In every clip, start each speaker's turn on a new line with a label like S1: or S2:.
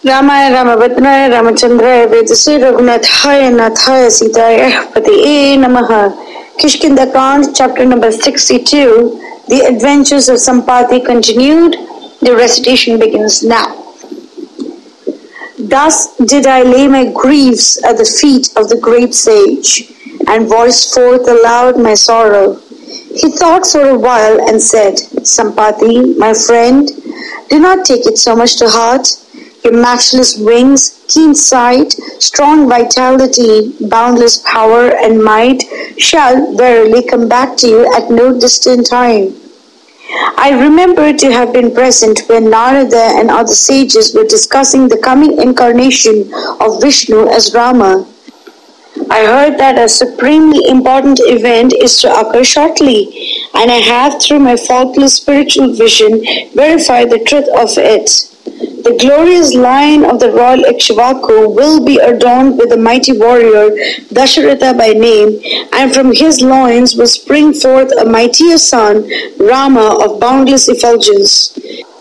S1: रामाय रामभद्राय रामचंद्राय वेदसे रघुनाथाय नाथाय सीताय पतये नमः. Kishkinda chapter number 62. The adventures of Sampati continued. The recitation begins now. Thus did I lay my griefs at the feet of the great sage, and voiced forth aloud my sorrow. He thought for a while and said, Sampati, my friend, do not take it so much to heart. Your matchless wings, keen sight, strong vitality, boundless power and might shall verily come back to you at no distant time. I remember to have been present when Narada and other sages were discussing the coming incarnation of Vishnu as Rama. I heard that a supremely important event is to occur shortly, and I have through my faultless spiritual vision verified the truth of it. The glorious line of the royal Ikshvaku will be adorned with a mighty warrior, Dasharatha by name, and from his loins will spring forth a mightier son, Rama of boundless effulgence.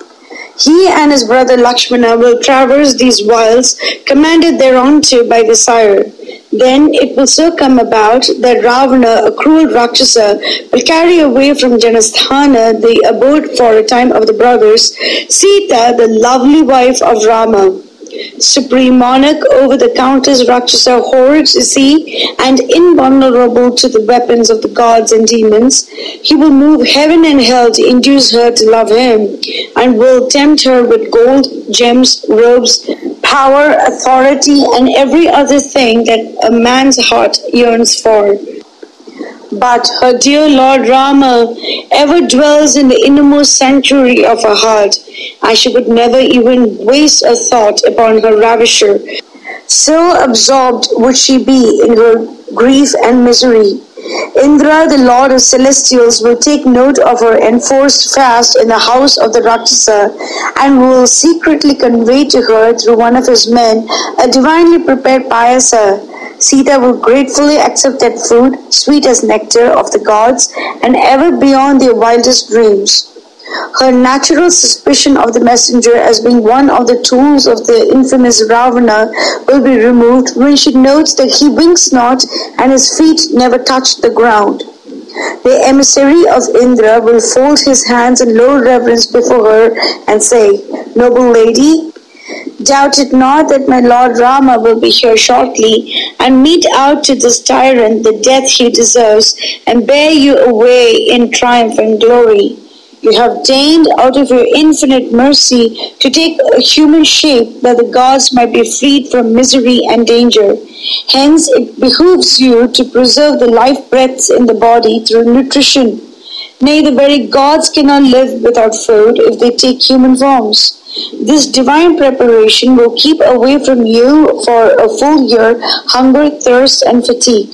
S1: He and his brother Lakshmana will traverse these wilds, commanded thereunto by the sire. Then it will so come about that Ravana, a cruel Rakshasa, will carry away from Janasthana, the abode for a time of the brothers, Sita, the lovely wife of Rama. Supreme monarch over the countless Rakshasa hordes is he, and invulnerable to the weapons of the gods and demons. He will move heaven and hell to induce her to love him, and will tempt her with gold, gems, robes, power, authority, and every other thing that a man's heart yearns for. But her dear Lord Rama ever dwells in the innermost sanctuary of her heart, and she would never even waste a thought upon her ravisher. So absorbed would she be in her grief and misery. Indra, the Lord of Celestials, will take note of her enforced fast in the house of the Rakshasa, and will secretly convey to her through one of his men a divinely prepared payasa. Sita will gratefully accept that food, sweet as nectar of the gods, and ever beyond their wildest dreams. Her natural suspicion of the messenger as being one of the tools of the infamous Ravana will be removed when she notes that he winks not and his feet never touch the ground. The emissary of Indra will fold his hands in low reverence before her and say, Noble lady, doubt it not that my Lord Rama will be here shortly and mete out to this tyrant the death he deserves and bear you away in triumph and glory. You have deigned out of your infinite mercy to take a human shape that the gods might be freed from misery and danger. Hence it behooves you to preserve the life breaths in the body through nutrition. Nay, the very gods cannot live without food if they take human forms. This divine preparation will keep away from you for a full year hunger, thirst, and fatigue.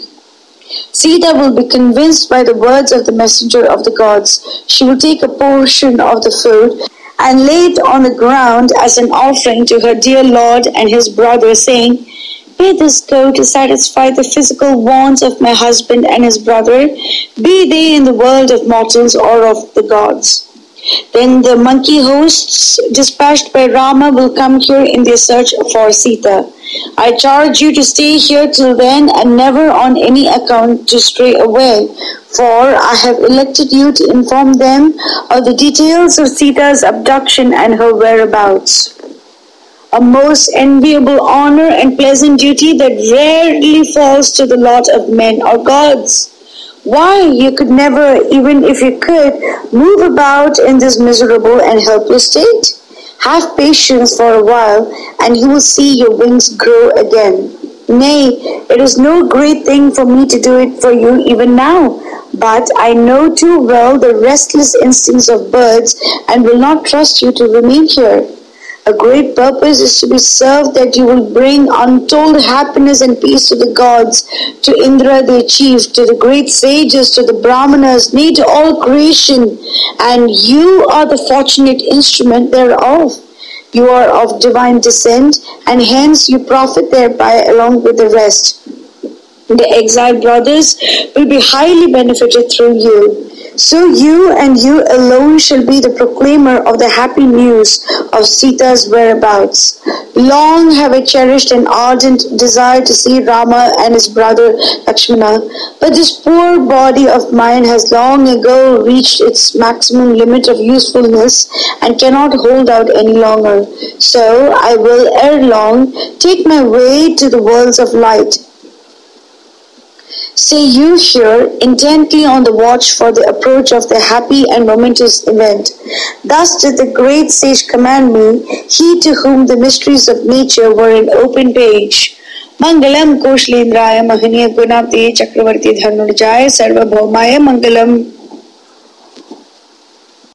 S1: Sita will be convinced by the words of the messenger of the gods. She will take a portion of the food and lay it on the ground as an offering to her dear Lord and his brother, saying, May this go to satisfy the physical wants of my husband and his brother, be they in the world of mortals or of the gods. Then the monkey hosts dispatched by Rama will come here in their search for Sita. I charge you to stay here till then and never on any account to stray away, for I have elected you to inform them of the details of Sita's abduction and her whereabouts. A most enviable honor and pleasant duty that rarely falls to the lot of men or gods. Why, you could never, even if you could, move about in this miserable and helpless state. Have patience for a while, and you will see your wings grow again. Nay, it is no great thing for me to do it for you even now, but I know too well the restless instincts of birds, and will not trust you to remain here. A great purpose is to be served that you will bring untold happiness and peace to the gods, to Indra their chief, to the great sages, to the Brahmanas, nay, to all creation, and you are the fortunate instrument thereof. You are of divine descent, and hence you profit thereby along with the rest. The exiled brothers will be highly benefited through you. So you and you alone shall be the proclaimer of the happy news of Sita's whereabouts. Long have I cherished an ardent desire to see Rama and his brother Lakshmana, but this poor body of mine has long ago reached its maximum limit of usefulness and cannot hold out any longer. So I will ere long take my way to the worlds of light. Stay you here, intently on the watch for the approach of the happy and momentous event. Thus did the great sage command me, he to whom the mysteries of nature were an open page. Mangalam Koshlendraya Mahaniya Gunapti Chakravarti Dhanurjaya Sarvabhaumaya Mangalam.